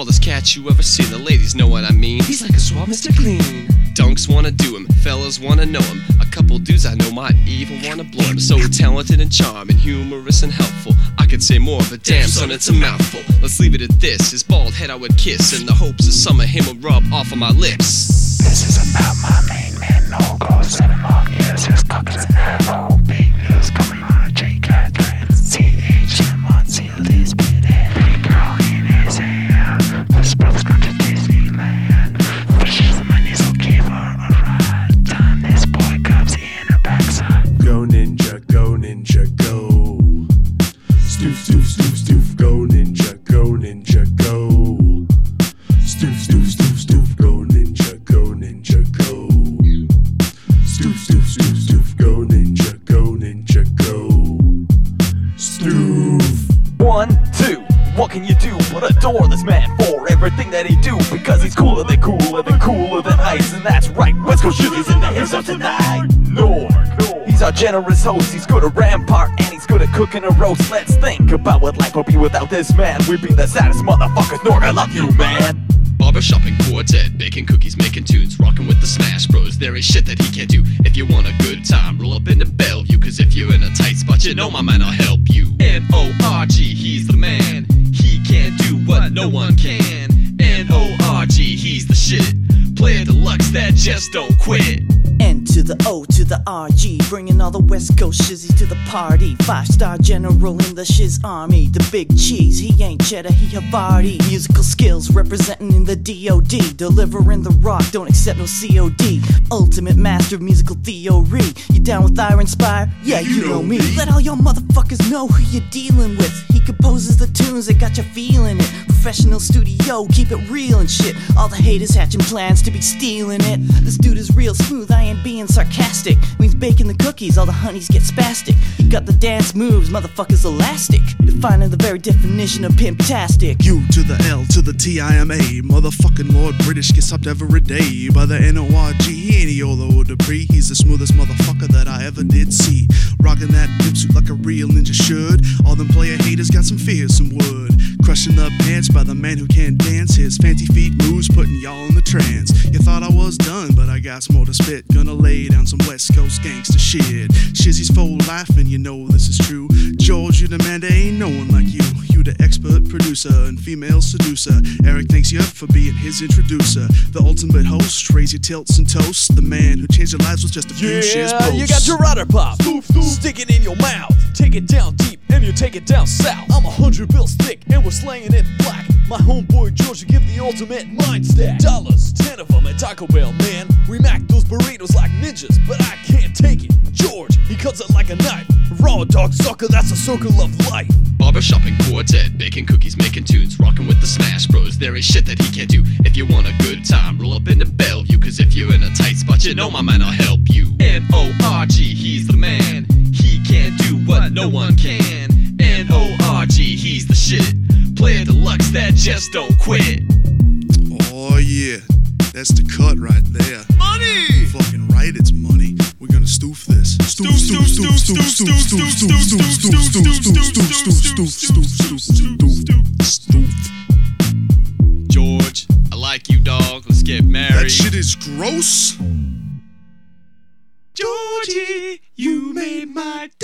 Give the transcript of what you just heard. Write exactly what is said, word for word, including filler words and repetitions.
smallest cat you ever seen. The ladies know what I mean. He's like a suave Mister Clean. Dunks wanna do him, fellas wanna know him. A couple dudes I know might even wanna blow him. So talented and charming, humorous and helpful. I could say more, but damn son, it's a mouthful. Let's leave it at this. His bald head I would kiss, in the hopes of some of him would rub off of my lips. This is about my main man, no go seven long years. His cockers and arrow, big news coming on a J Catherine. C H M unsealed his bit and a girl in his hand. This brother's gone to Disneyland. For she's the money, so give her a ride. Time this boy comes in her backside. Go ninja, go ninja, go. Stoof, stoof, stoof, stoof, go ninja, go ninja, go. Stoof, stoof, stoof, stoof, go ninja, go ninja, go. Stoof, stoof, stoof, stoof, go ninja, go ninja, go. Stoof. One, two, what can you do but adore this man for everything that he do? Because he's cooler than cooler than cooler than ice. And that's right, West Coast Shizzy's in the hips of tonight. Lord, he's our generous host. He's good at Rampart and he's good at cooking a roast. Let's think about what life would be without this man. We'd be the saddest motherfuckers. Norg, I love you, man. Barber shopping quartet, baking cookies, making tunes, rocking with the Smash Bros. There is shit that he can't do. If you want a good time, roll up into Bellevue. Cause if you're in a tight spot, you know my man will help you. N O R G, he's the man. He can do what no one can. N O R G, he's the shit. Player deluxe that just don't quit. N to the O to the R G, bringing all the West Coast shizzies to the party. Five-star general in the shiz army. The big cheese, he ain't cheddar, he Havarti. Musical skills representing in the D O D. Delivering the rock, don't accept no C O D. Ultimate master of musical theory. You down with Iron Spire? Yeah, you know me. Let all your motherfuckers know who you're dealing with. He composes the tunes that got you feeling it. Professional studio, keep it real and shit. All the haters hatching plans to be stealing it. This dude is real smooth, I ain't being sarcastic. When he's baking the cookies, all the honeys get spastic. He got the dance moves, motherfuckers elastic. Defining the very definition of pimptastic. U to the L to the T I M A. Motherfucking Lord British gets upped every day by the N O R G. He ain't Eolo Dupree. He's the smoothest motherfucker that I ever did see. Rocking that pimp suit like a real ninja should. All them player haters got some fears, some wood. Crushing the pants by the man who can't dance. His fancy feet moves putting y'all in the trance. You thought I was done, but I got some more to spit. Gonna lay down some West Coast gangsta shit. Shizzy's full laughing, you know this is true. George, you the man, there ain't no one like you. You the expert producer and female seducer. Eric thanks you for being his introducer. The ultimate host, raise your tilts and toasts. The man who changed your lives with just a few yeah, shiz posts. You got your rider pop, stoof, stoof. Stick it in your mouth. Take it down deep and you take it down south. I'm a hundred bills thick and we're slaying it black. My homeboy George, you give the ultimate mind stack. Dollars, ten of them at Taco Bell, man. We mac those burritos like ninjas, but I can't take it. George, he cuts it like a knife. Raw dog sucker, that's a circle of life. Barber shopping quartet, baking cookies, making tunes, rocking with the Smash Bros. There is shit that he can't do. If you want a good time, roll up into Bellevue. Cause if you're in a tight spot, you know my man will help you. N O R G, he's the man. He can do what no one can. N O R G, he's the shit. Player deluxe that just don't quit. Oh yeah, that's the cut right there. Money! Fucking right, it's money. We're gonna stoof this. Stoof, stoof, stoof, stoof, stoof, stoof, stoof, stoof, stoof, stoof, stoof, stoof, stoof, stoof, stoof, stoof. George, I like you, dog. Let's get married. That shit is gross. Georgie, you made my